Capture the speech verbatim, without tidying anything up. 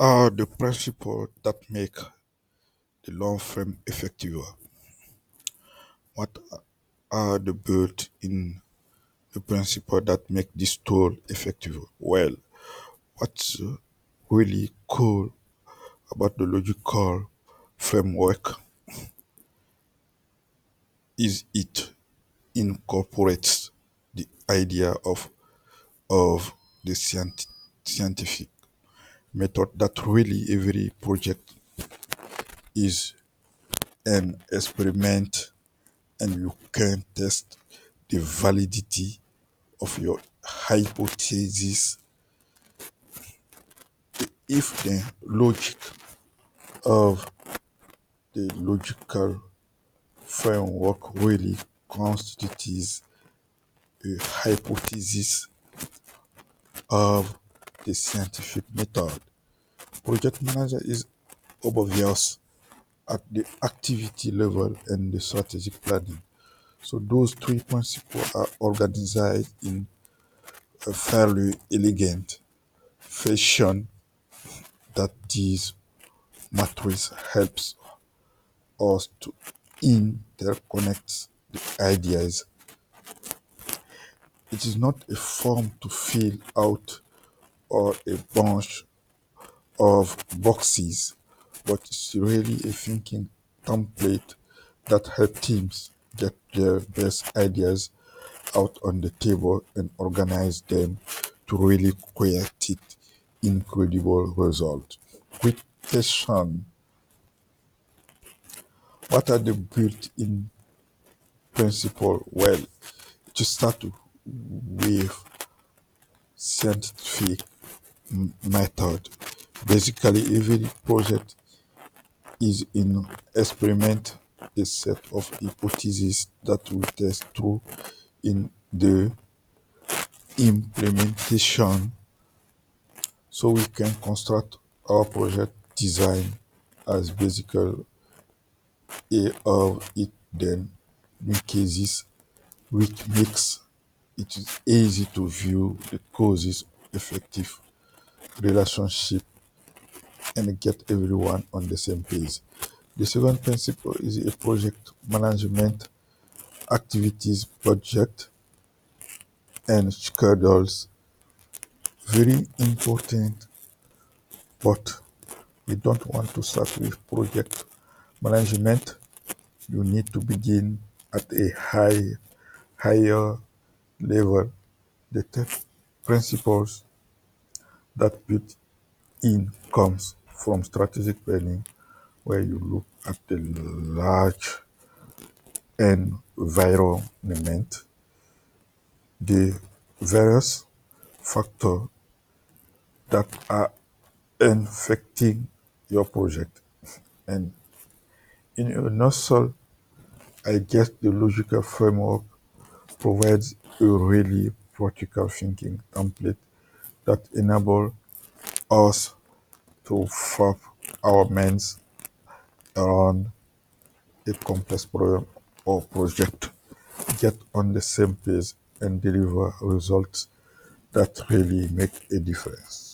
are the principles that make the long frame effective? What are the built-in the principles that make this tool effective? Well, what's uh, really cool about the logical framework is it incorporates the idea of of the scient- scientific method that really every project is an experiment and you can test the validity of your hypothesis if the logic of the logical framework really constitutes a hypothesis of the scientific method. Project manager is obvious at the activity level and the strategic planning. So those three principles are organized in a fairly elegant fashion that these matrix helps us to interconnect the ideas. It is not a form to fill out or a bunch of boxes, but it's really a thinking template that helps teams get their best ideas out on the table and organize them to really create incredible results. Quick question: what are the built-in principle? Well, to start with scientific m- method. Basically, every project is an experiment, a set of hypotheses that we test through in the implementation so we can construct our project design as basically a of it then in cases which makes it is easy to view the causes effective relationship and get everyone on the same page. The second principle is a project management activities budget and schedules. Very important, but we don't want to start with project management. You need to begin at a high higher level. The third principles that built in comes from strategic planning, where you look at the large environment, the various factors that are affecting your project. And in a nutshell, I guess the logical framework provides a really practical thinking template that enable us to wrap our minds around a complex problem or project, get on the same page, and deliver results that really make a difference.